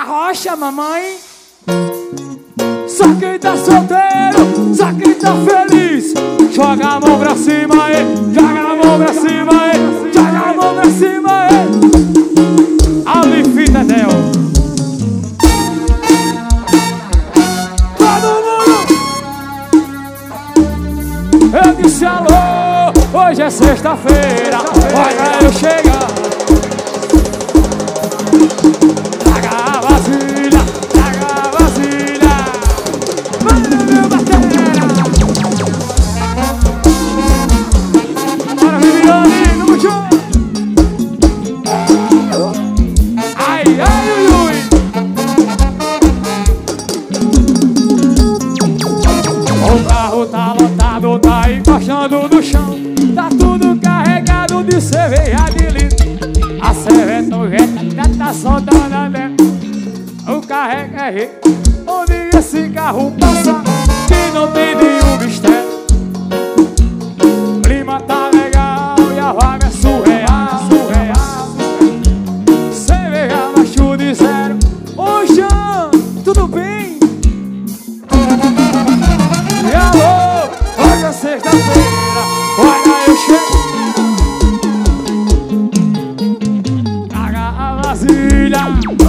Arrocha, mamãe. Só quem tá solteiro, só quem tá feliz, joga a mão pra cima aí, joga a mão pra cima aí, joga a mão pra cima aí. Ali, fita, Del. Todo mundo. Eu disse alô, hoje é sexta-feira, olha eu chegar. Traga a vasilha, traga a vasilha. Manda meu batera. Bora, Viviane, no chão. Ai, ai, ui, ui. O carro tá lotado, tá encoxando no chão. Tá tudo carregado de cerveja de litro. A cerveja já tá soltando a dentro. O carro é rico, onde esse carro passa, que não tem nenhum mistério. O clima tá legal e a vaga é surreal, surreal. Cerveja macho de zero. Ô Jean, tudo bem? E alô, hoje é sexta-feira, olha eu chego. Traga a vasilha,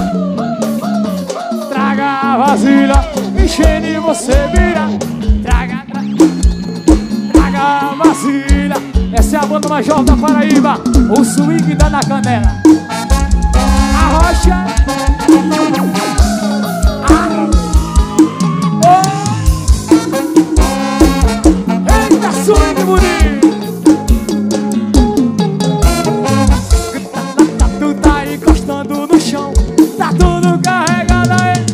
traga a vasilha, enchendo e você vira. Traga, traga a vasilha. Essa é a banda mais jovem da Paraíba, o swing da na canela. Arrocha. Eita, swing bonito. Tu tá encostando no chão, tá tudo carregado aí.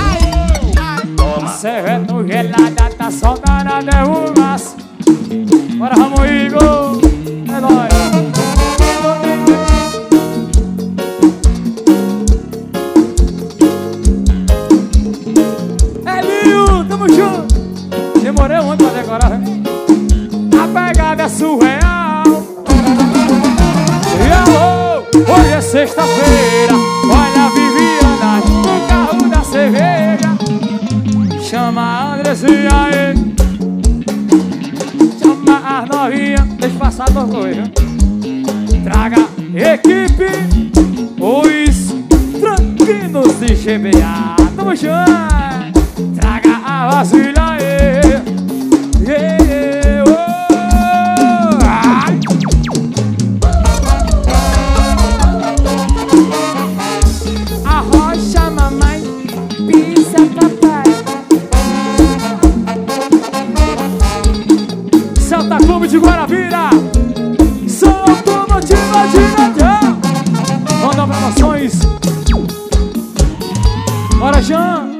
Cerveja gelada, tá soltando a derrubaça. Bora, Ramon Igor, é nóis. Elinho, tamo junto. Demorei muito pra decorar. A pegada é surreal. E alô, hoje é sexta-feira, olha a Viviana no carro da cerveja. Chama a Andrezinha aí, chama as novinhas, deixa passar duas coisas. Traga equipe, os tranquilos de GBA. Tamo junto. Traga a vasilha aí. Yeah, oh, ai. Arrocha, mamãe, pisa, papai. Celta Clube de Guarabira, São Automotiva de Natal. Manda promoções. Bora, Jean.